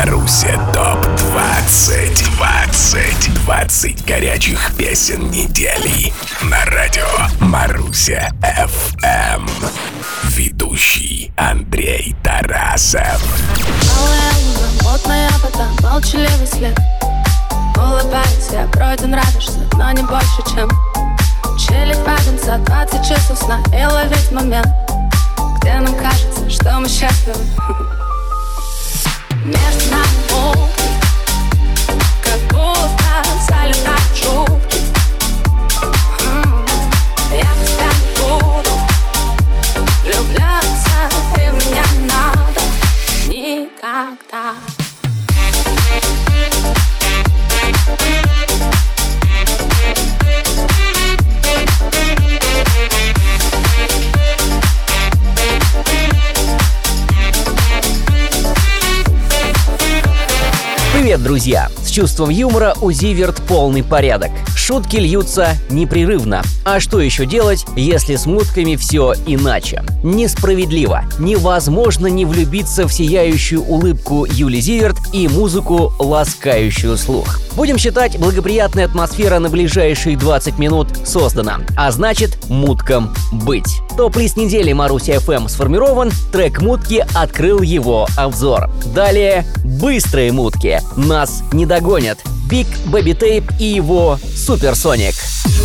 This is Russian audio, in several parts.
Маруся ТОП-20. 20 горячих песен недели на радио Маруся ФМ. Ведущий Андрей Тарасов. Мутная вода, молчаливый след. Улыбайся, пройден радуешься, но не больше, чем чилить паден за 20 часов сна и ловить момент, где нам кажется, что мы счастливы. Между нами муки, как будто залетают жуки. Я без тебя не буду влюбляться, и мне не надо никогда. Привет, друзья! С чувством юмора у Зиверт полный порядок. Шутки льются непрерывно. А что еще делать, если с мутками все иначе? Несправедливо. Невозможно не влюбиться в сияющую улыбку Юли Зиверт и музыку, ласкающую слух. Будем считать, благоприятная атмосфера на ближайшие 20 минут создана. А значит, муткам быть. Топ-лист недели Маруся ФМ сформирован, трек «Мутки» открыл его обзор. Далее быстрые мутки. Нас не догонят. Big Baby Tape и его Суперсоник.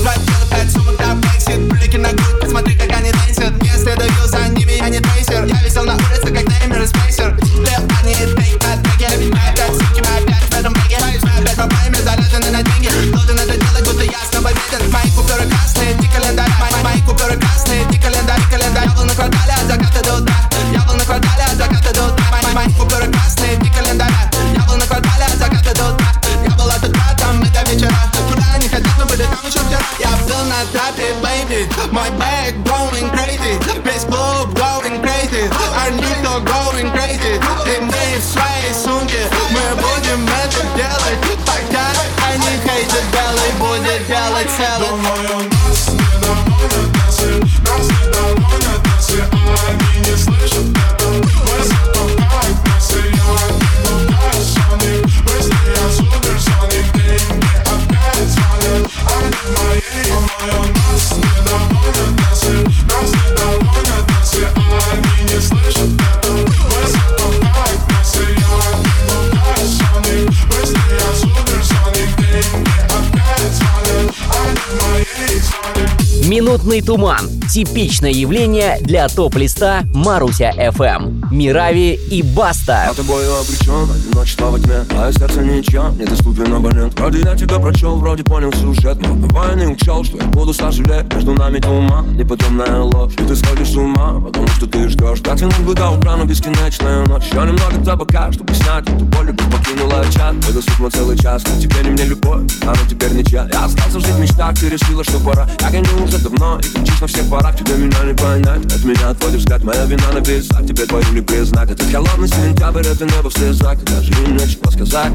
Блики на грудь, посмотри, как они танцуют. Если давил за ними, я не трейсер. Я висел на улице, как Неймер и Спейсер. Для парней фейк на треке. Опять суки, мы опять в этом бреке. Мы опять попаем, заряжены на деньги. Должен это делать, будто я с тобой беден. Мои куперы красные, дни календаря. Мои куперы красные, дни календарь. Я был на квартале от заката до утра. Я был на квартале от заката до утра. Мои куперы красные, дни календаря. Я был на квартале от заката до утра. Я был от утра, там и до вечера. Куда они хотят, мы были там еще вчера. Я был на трапе, baby. My bag going crazy. Весь клуб going crazy. Арнито going crazy. И мы в своей сумке. Мы будем это делать. Пока они хейтят, белый будет делать целый. Думаю, нас не доводят танцы. Нас не доводят танцы. А они не слышат это. Мы затопаем массы. Я не лукаю соник. Быстрее я суперсоник. Ты мне опять звонят. Они мои. Думаю, нас не доводят танцы. Нас не доводят танцы. А они не слышат это. Мы затопаем массы. Я не лукаю соник. Быстрее я суперсоник. Ты мне опять звонят. Они мои звонят. Минутный туман. Типичное явление для топ-листа Маруся ФМ. Мирави и Баста. Я тобою обречен, одиночество во тьме. Мое сердце ничем, недоступен абонент. Вроде я тебя прочел, вроде понял сюжет. Но бывая не учел, что я буду сожалеть. Между нами туман, неподъемная ложь. И ты сходишь с ума, потому что ты ждешь. Так тянуть бы до утра, но бесконечная ночь. Еще немного табака, чтобы снять эту боль. Любовь покинула чат, это сутно целый час. Теперь не мне любовь, она теперь ничья. Я остался жить в мечтах, ты решила, что пора. Я гоню уже давно, и кричишь на всех парах. Тебе меня не понять, от меня отводишь взгляд. Моя вина на весах, тебе твою не признать. Это холодный сентябрь, это небо в слезах. Даже им нечего сказать.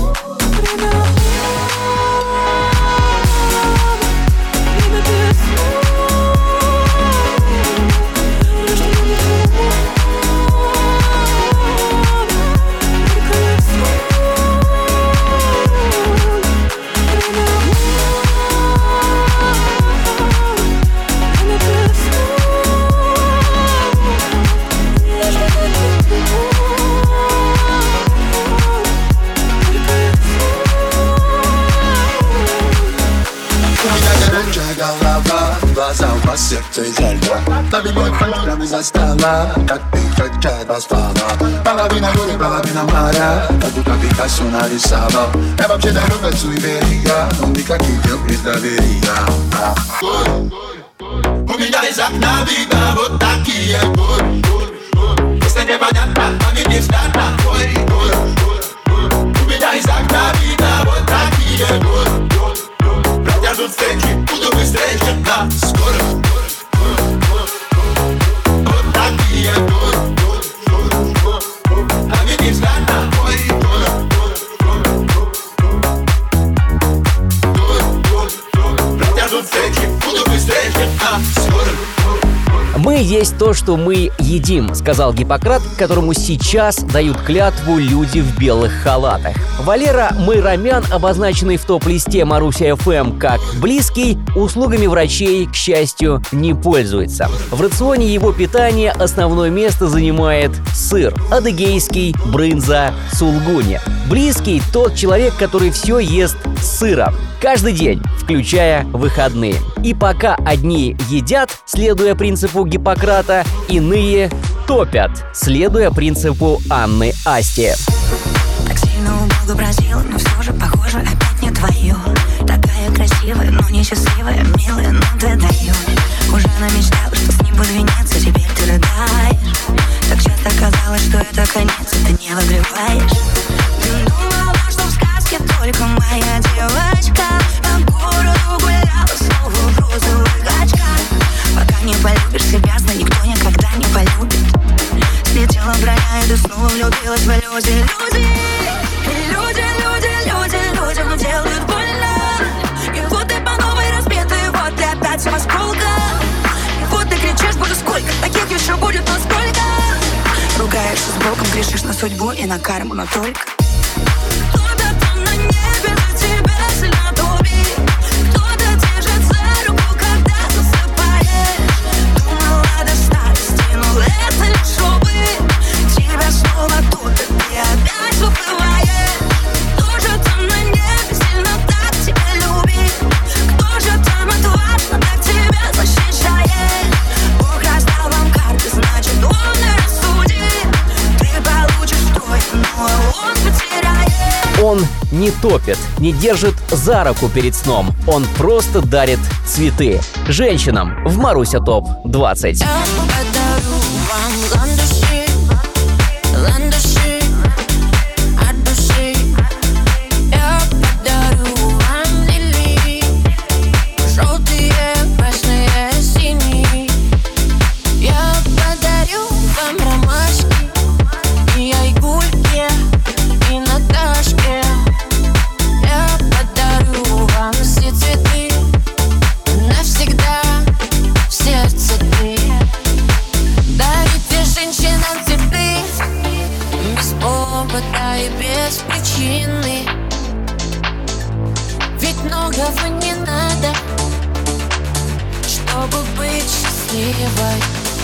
Глаза у вас сердце изо льда. Тобой холодным из-за стола, как ты хотят восстала. Половина горы, половина моря, как будто Пикассо нарисовал. Я вообще дарю как суеверия, но никаких дел без доверия. У меня из окна видно вот такие горы. Если непонятно, память не взгляд на твой. У меня из окна видно вот такие горы. Протяжут встречи, буду быстрее, чем на скорых. Вот такие горы. А ведь не взгляд на твой. Протяжут встречи, буду быстрее, чем на скорых. Мы есть то, что мы едим», — сказал Гиппократ, которому сейчас дают клятву люди в белых халатах. Валера Майрамян, обозначенный в топ-листе Маруся ФМ как близкий, услугами врачей, к счастью, не пользуется. В рационе его питания основное место занимает сыр, адыгейский, брынза, сулгуни. Близкий — тот человек, который все ест с сыром. Каждый день, включая выходные. И пока одни едят, следуя принципу Гиппократа, иные топят, следуя принципу Анны Асти. Так сильно у Бога просила, но все же, похоже, опять не твое. Такая красивая, но несчастливая, милая, но ты даешь. Уже намечтала, что с ним буду венец, а теперь ты рыдаешь. Так часто казалось, что это конец, и ты не выгреваешь. Думала, что в сказке только моя девочка по городу гуляла снова в розовых очках. Пока не полюбишь себя, знай, никто никогда не полюбит. Слетела броня, и ты снова влюбилась в иллюзии. Людям делают больно. И вот ты по новой разбитый, вот ты опять с осколка. И вот ты кричишь, боже, сколько таких еще будет, но сколько. Ругаешься с Богом, грешишь на судьбу и на карму, но только. Кто-то там на небе за тебя сильно топит. Кто-то держит за руку, когда засыпаешь. Думала до старости, но это лишь опыт. Тебя снова тут, и ты опять выплываешь. Кто же там на небе сильно так тебя любит? Кто же там отважно так тебя защищает? Бог раздал вам карты, значит он и рассудит. Ты получишь твой, но он потеряет. Он не топит, не держит за руку перед сном. Он просто дарит цветы женщинам в Маруся ТОП 20. Я подарю вам ландыши, ландыши от души. Я подарю вам лилии, желтые, красные, синие. Я подарю вам ромашки и айгульки, и Наташки. Я подарю вам все цветы, навсегда в сердце ты. Дарите женщинам цветы без повода и без причины. Ведь многого не надо, чтобы быть счастливой.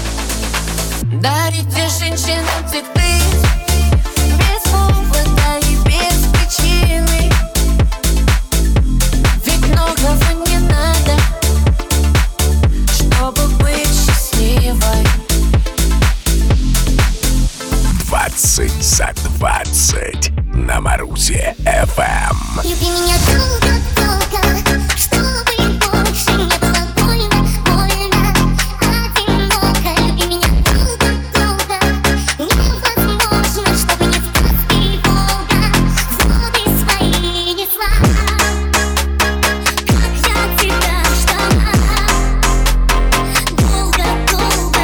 Дарите женщинам цветы без повода и без причины. Ведь многого не надо, чтобы быть счастливой. 20 за 20 на Марусе ФМ. Люби меня долго-долго, чтобы больше не было больно, больно, одиноко. Люби меня долго-долго, невозможно, чтобы не в сказке Бога воды свои несла. Как я тебя ждала, долго-долго-долго,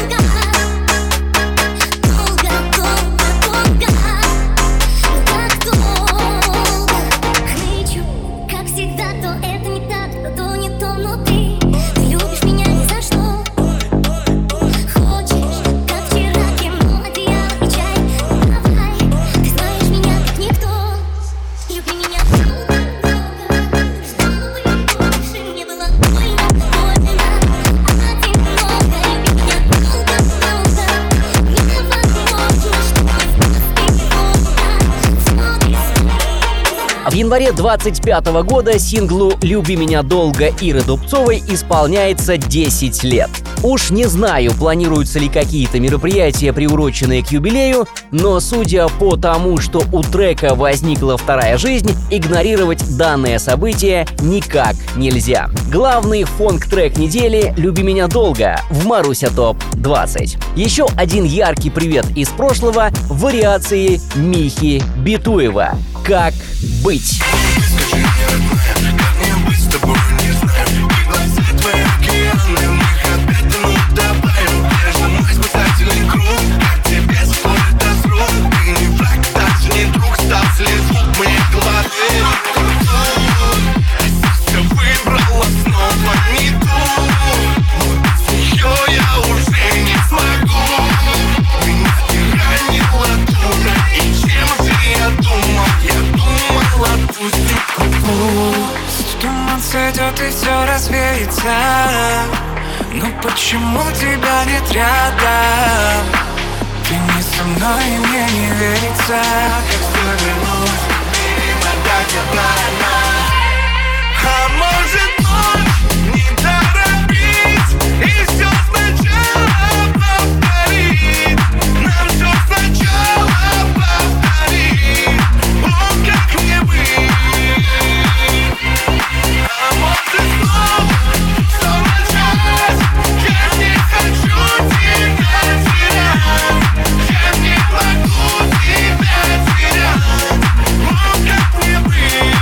долго-долго-долго. Так долго кричу, как всегда, то это не так, то не то внутри. Ты любишь меня ни за что. Хочешь, как вчера, кино, одеяло и чай. Давай, ты знаешь меня как никто. Люби меня долго-долго, чтобы больше не было больно, больно, одиноко. Люби меня долго-долго, невозможно, чтобы не в сказке Бога В январе 25 года синглу «Люби меня долго» Иры Дубцовой исполняется 10 лет. Уж не знаю, планируются ли какие-то мероприятия, приуроченные к юбилею, но судя по тому, что у трека возникла вторая жизнь, игнорировать данное событие никак нельзя. Главный фонк-трек недели «Люби меня долго» в Маруся ТОП 20. Еще один яркий привет из прошлого — вариации Михи Битуева «Как быть». Скажи мне, родная, как мне быть с тобой, не знаю. И глаза твои океаны, мы их опять минут добавим. Я же мой спасательный круг, как тебе стоит разруб. Ты не враг, даже не друг, стал слезут в моей голове. Сердце выбрало снова не ту. Без нее я уже верится. Но почему тебя нет рядом? Ты не со мной, и мне не верится. Как повернуть мимо так а может он не торопить и все сначала повторить. Нам все сначала повторить. О, как мне быть? А может снова час? Я не хочу тебя терять. Я не могу тебя терять. О, как мне быть?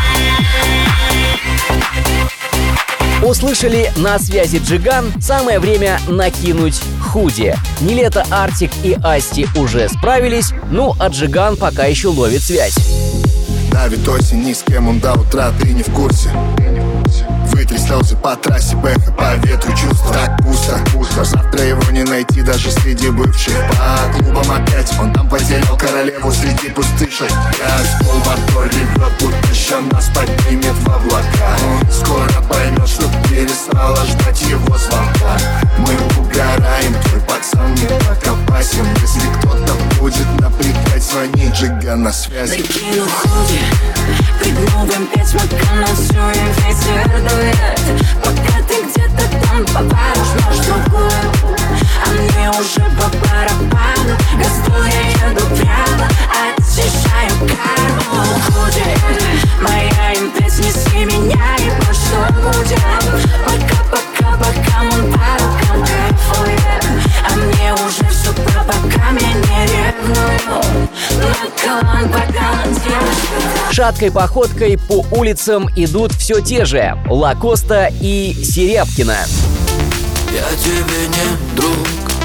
Услышали «На связи Джиган», самое время накинуть худи. Нилетто, Артик и Асти уже справились, ну а Джиган пока еще ловит связь. Давит осень, ни с кем он до утра, ты не в курсе. Вытри слезы по трассе, бэха по ветру, чувства так пусто. Завтра его не найти даже среди бывших. По клубам опять он там потерял королеву среди пустышек. Газ, мотор ревет, будто еще нас поднимет в облака. Скоро поймет, что перестала ждать его звонка. Мы угораем, твой пацан не так опасен. Если кто-то будет напрягать, звони, Джиган на связи. Закину худи, прыгну в М5, маканансую, ветер дует. Пока ты где-то там поваришь, может другую. А мне уже по барабану, газую, я еду прямо, очищаю карму. Худи, моя М5, неси меня и прошло будем. Пока, мон по рукам кайфует. А мне уже все про пока, меня не ревную. На колонн Шаткой походкой по улицам идут все те же Лакоста и Серябкина. Я тебе не друг,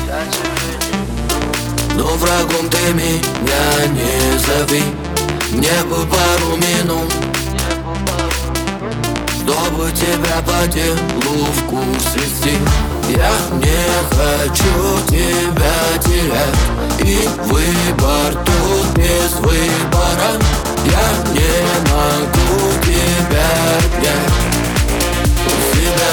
но врагом ты меня не зови. Мне бы пару минут, чтобы тебя по делу в курс вести. Я не хочу тебя терять, и выбор тут без выбора. Я не могу тебя обнять у себя.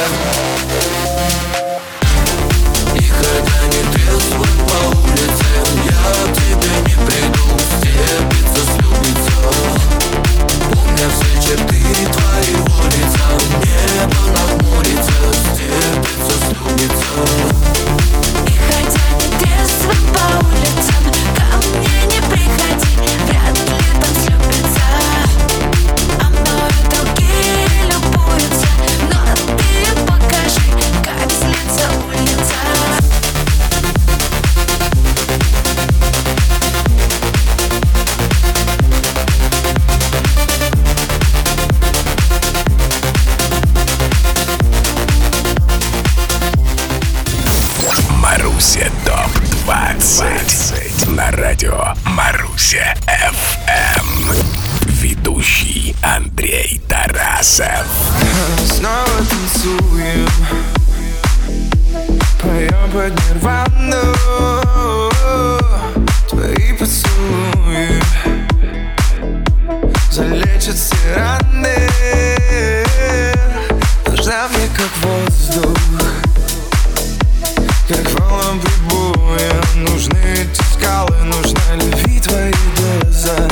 И хотя не трезвый по улице, я к тебе не приду, степится, слюбится. Помня все черты твоего лица, небо нахмурится, степится, слюбится. И хотя не трезвый по улицам, ко мне не приходи, вряд ли там слюбится. А мною другие любуются, но ты покажи, как злится улица. Маруся ТОП-20 на радио Маруся FM. Ведущий Андрей Тарасов. Снова танцуем, поем под нирвану. Твои поцелуи залечат все раны. Нужна мне как воздух, как волнам прибоя. Нужны эти скалы, нужна любви, твои глаза.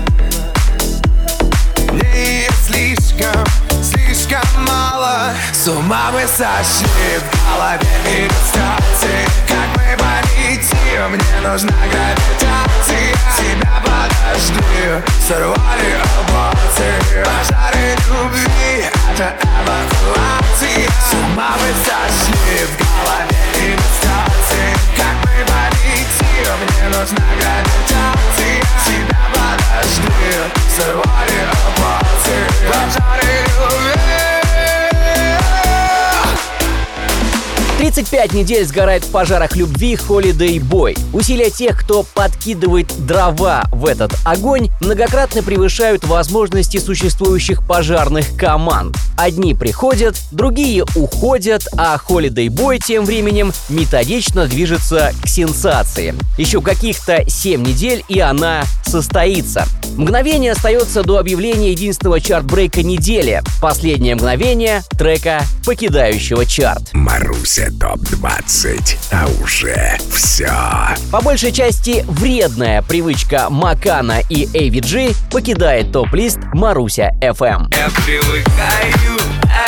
Мне ее слишком мало. С ума мы сошли, в голове иллюстрации. Как мы полетим, мне нужна гравитация. Тебя подожди, сорвали эмоции. Пожары любви, это эвакуация. С ума мы сошли, в голове иллюстрации. Как мы полетим, мне нужна гравитация. Тебя подожди, сорвали эмоции. Пожары любви. 35 недель сгорает в пожарах любви Holiday Boy. Усилия тех, кто подкидывает дрова в этот огонь, многократно превышают возможности существующих пожарных команд. Одни приходят, другие уходят, а Holiday Boy тем временем методично движется к сенсации. Еще каких-то 7 недель, и она состоится. Мгновение остается до объявления единственного чарт-брейка недели. Последнее мгновение трека, покидающего чарт. Маруся ТОП-20. А уже все. По большей части вредная привычка Макана и AVG покидает топ-лист Маруся FM. Я привыкаю,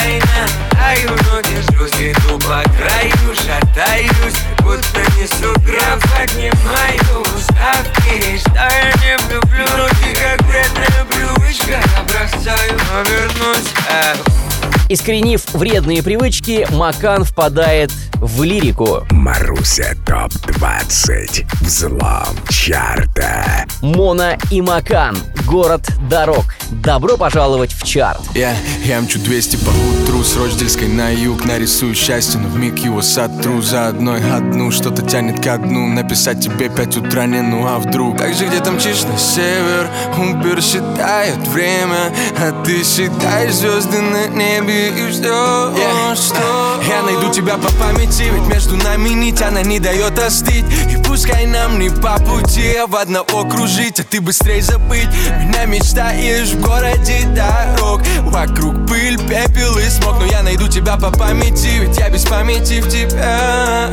ноги жгут, иду по краю, шатаюсь, будто несу граф, поднимаю ставки, что я не люблю, вроде как вредная привычка, я бросаю, но вернусь. Искоренив вредные привычки, Макан впадает в лирику. Маруся ТОП-20. Взлом чарта. Мона и Макан. Город дорог. Добро пожаловать в чарт. Я мчу 200 по утру с Рочдельской на юг. Нарисую счастье, но вмиг его сотру. За одну что-то тянет ко дну. Написать тебе 5 утра не, ну а вдруг? Как же где там мчишь на север? Убер считает время, а ты считаешь звезды на небе. И что? Я найду тебя по памяти, ведь между нами нить, она не дает остыть. И пускай нам не по пути, а в одного кружить, а ты быстрей забыть. Меня мечтаешь в городе дорог. Вокруг пыль, пепел и смог. Но я найду тебя по памяти, ведь я без памяти в тебя.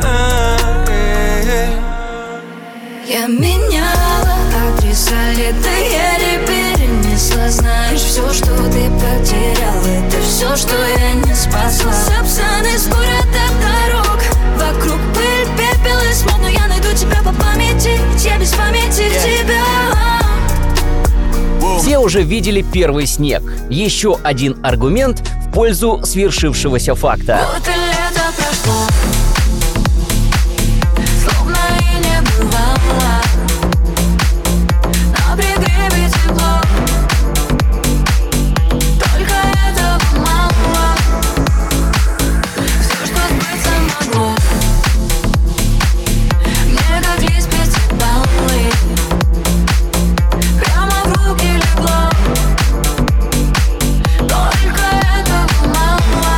Я меняла адреса, лето еле перенесла. Знаешь, все, что ты потерял, это все, что я не спасла. Сапсаны с города дорог. Вокруг пыль, пепел и смог. Но я найду тебя по памяти, ведь я без памяти в тебя. Все уже видели первый снег. Еще один аргумент в пользу свершившегося факта. Вот и лето прошло, словно и не бывало. На пригребе тепло, только этого мало. Все, что сбыться могло, мне как лист пятибаллы прямо в руки легло. Только этого мало.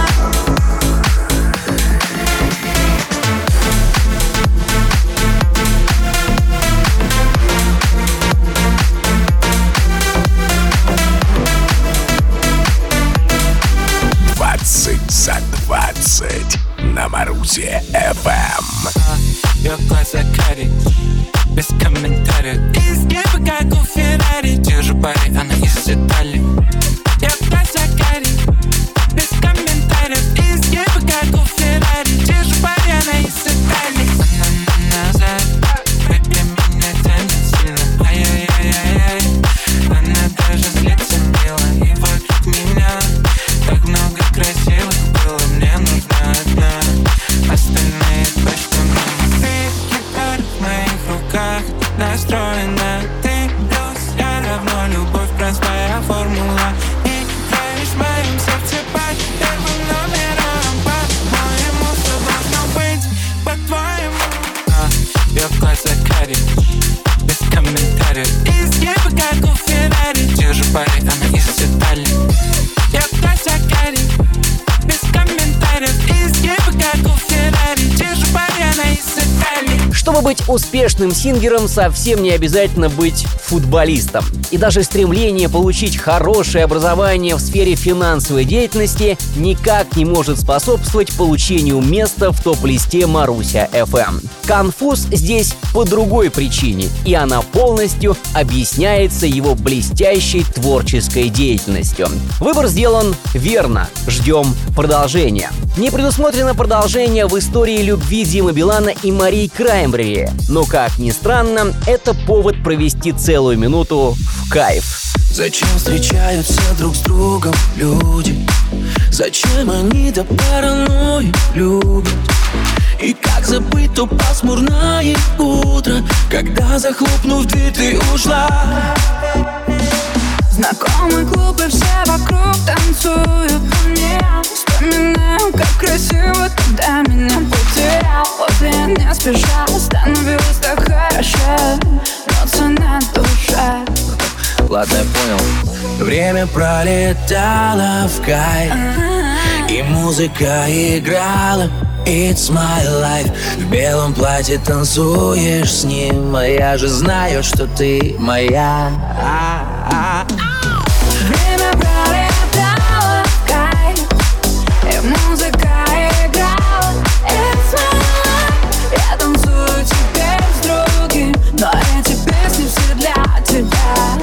За 20 на Марусе FM. Ее глаза карие, без комментариев. Из неба как у Феррари. Держу пари, она из Италии. Ее глаза карие, без комментариев. Из неба как у Феррари. Держу пари, она из Италии. Она назад, рэпе меня тянет сильно. Ай-яй-яй-яй-яй. Она даже злится мило. И вокруг меня так много красивых было. Мне нужна одна, остальные точно мимо. Ты гитара в моих руках, настроена. Ты плюс, я равно любовь, простая формула. И играешь в моем сердце под первым номером. По-моему, все должно быть по-твоему. Ее глаза карие, без комментариев. Из неба как у Феррари. Держу пари, она из Италии. Ее глаза карие, без комментариев. Из неба как у Феррари. Держу пари, она из Италии. Чтобы быть успешным сингером, совсем не обязательно быть футболистом. И даже стремление получить хорошее образование в сфере финансовой деятельности никак не может способствовать получению места в топ-листе Маруся FM. Конфуз здесь по другой причине, и она полностью объясняется его блестящей творческой деятельностью. Выбор сделан верно. Ждем продолжения. Не предусмотрено продолжение в истории любви Димы Билана и Марии Краймбрери. Но, как ни странно, это повод провести целую минуту в кайф. Зачем встречаются друг с другом люди? Зачем они до паранойи любят? И как забыть то пасмурное утро, когда, захлопнув дверь, ты ушла? Знакомый клуб и все вокруг танцуют мне. Вспоминаю, как красиво тогда меня потерял. Вот я не спеша, становилось так хорошо, но цена душа. Ладно, я понял. Время пролетало в кайф, и музыка играла, It's my life. В белом платье танцуешь с ним, а я же знаю, что ты моя. Время пролетало, кайф, и музыка играла. It's my life. Я танцую теперь с другим, но эти песни все для тебя.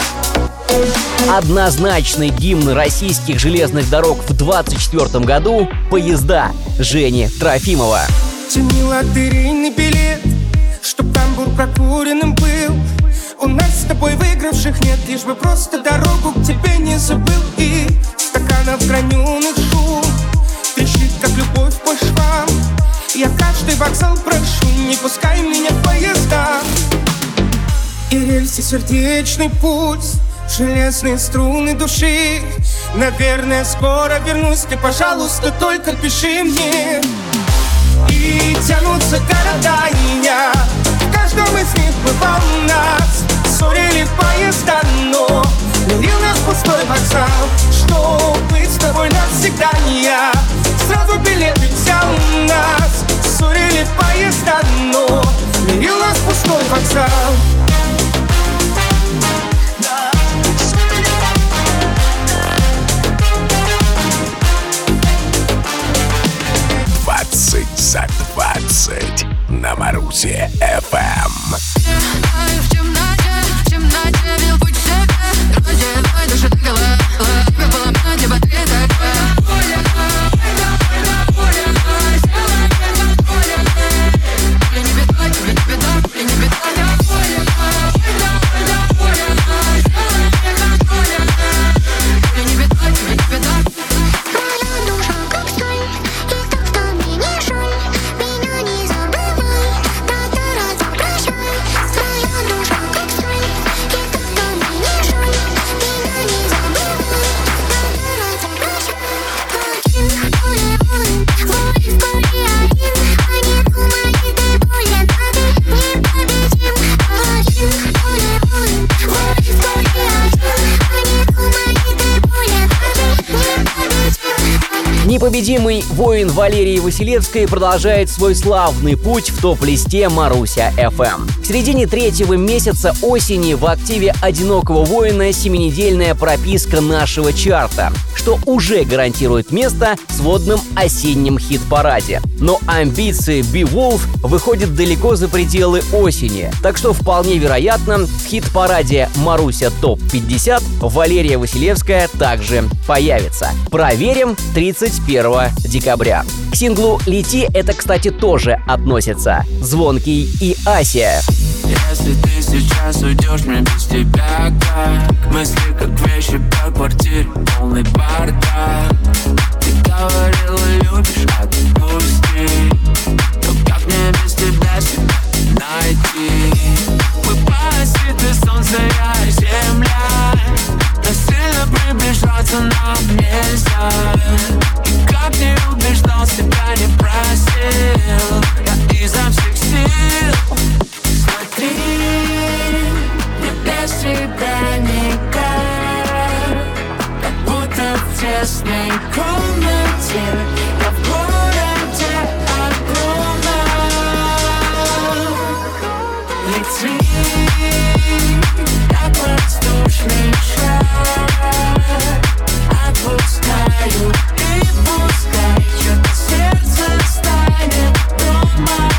Однозначный гимн российских железных дорог в 24 году «Поезда» Жени Трофимова. Тяни лотерейный билет, чтоб тамбур прокуренным был. У нас с тобой выигравших нет, лишь бы просто дорогу к тебе не забыл. И стаканов граненых шум трещит, как любовь по швам. Я каждый вокзал прошу, не пускай меня в поезда. И рельсы сердечный пульс, железные струны души. Наверное, скоро вернусь, ты, пожалуйста, только пиши мне. И тянутся города и я, в каждом из них бывал нас. Ссорили поезда, но мирил нас пустой вокзал. Что быть с тобой навсегда не я, сразу билеты взял нас. Ссорили поезда, но мирил нас пустой вокзал. 20 за 20 на Марусе FM. В темноте бил путь в себе, раздевай души до гола, лапы поломать, ибо ты такая. Непобедимый воин Валерии Василевской продолжает свой славный путь в топ-листе Маруся FM. В середине третьего месяца осени в активе одинокого воина 7-недельная прописка нашего чарта, что уже гарантирует место в сводном осеннем хит-параде. Но амбиции Beowulf выходят далеко за пределы осени, так что вполне вероятно, в хит-параде Маруся ТОП-50 Валерия Василевская также появится. Проверим 31 декабря. К синглу «Лети» это, кстати, тоже относится. Звонкий и Асия. Если ты сейчас уйдешь, мне без тебя как мысли, как вещи по квартире, полный бардак. Ты говорила, любишь, отпусти. Но как мне без тебя себя найти? Мы паразиты, солнце, я и земля, но сильно приближаться нам нельзя. И как не убеждал, себя не просил, я изо всех сил. Смотри, мне без тебя никак, как будто в тесной комнате, я в городе огромном. Лети, как воздушный шар, отпускаю и пускай, что-то сердце станет дома.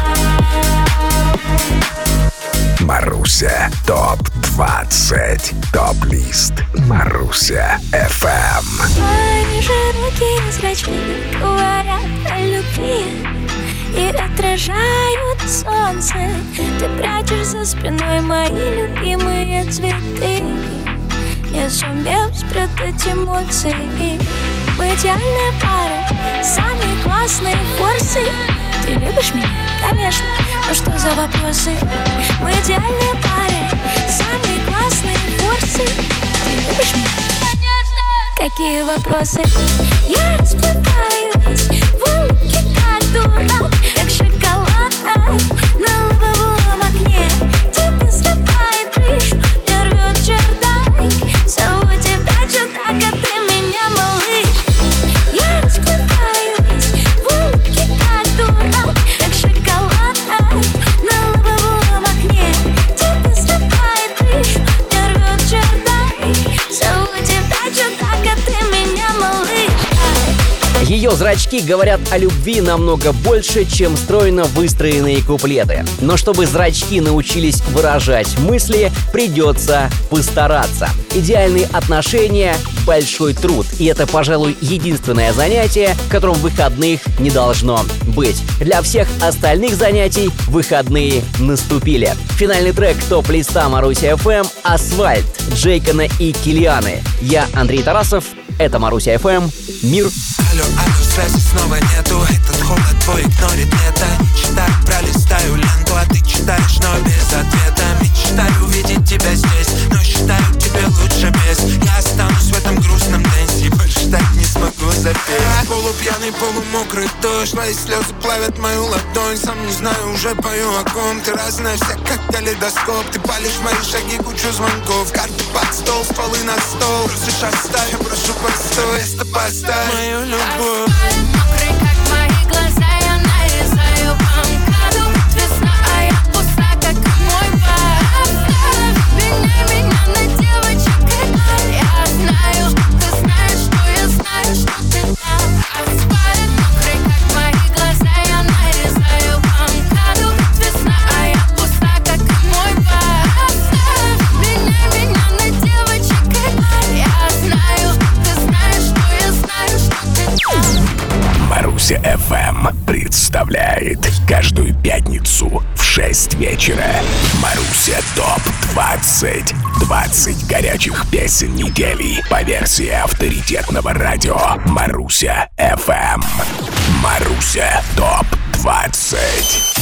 Маруся ТОП-20. Топ-лист Маруся FM. Твои же руки и зрачки говорят о любви и отражают солнце. Ты прячешь за спиной мои любимые цветы. Не сумев спрятать эмоции. Мы идеальная пара, самые классные форсы. Ты любишь меня? Конечно. Ну что за вопросы? Мы идеальная пара, самые классные форсы. Ты любишь меня? Конечно. Какие вопросы? Я расплываюсь в улыбке, как дурак, как шоколад на лобовом окне. Тебе срывает крышу, мне рвет чердак. Зову тебя чудак, а ты меня малыш. Я расплываюсь в улыбке, как Ее зрачки говорят о любви намного больше, чем стройно выстроенные куплеты. Но чтобы зрачки научились выражать мысли, придется постараться. Идеальные отношения — большой труд. И это, пожалуй, единственное занятие, в котором выходных не должно быть. Для всех остальных занятий выходные наступили. Финальный трек топ-листа Маруся ФМ — «Асфальт» Джейкона и Килианы. Я Андрей Тарасов. Это Маруся ФМ. Мир. Алло, связи снова нету. Этот холод твой игнорит лето. Читаю, пролистаю ленту, а ты читаешь, но без ответа. Мечтаю увидеть тебя здесь, но считаю, тебе лучше без. Я останусь в этом грустном дэнсе, больше так не смогу запеть. Полупьяный, полумокрый дождь, твои слезы плавят мою ладонь. Сам не знаю, уже пою о ком. Ты разная вся, как калейдоскоп. Ты палишь мои шаги, кучу звонков. Карты под стол, стволы на стол. Просишь оставь, я прошу постой. Место поставь мою любовь. Мокрый, как мои глаза, я нарезаю по МКАДу. Весна, а я пуста, как мой бар. Меня на девочек. Я знаю, ты знаешь, что я знаю, что ты там. Асфальт, мокрый, как мои глаза, я нарезаю по МКАДу. Весна, а я пуста, как мой бар. Меня на девочек. Я знаю, ты знаешь, что я знаю, что ты там. Маруся ФМ представляет каждую пятницу в 6 вечера Маруся ТОП-20. 20 горячих песен недели по версии авторитетного радио Маруся ФМ. Маруся ТОП-20.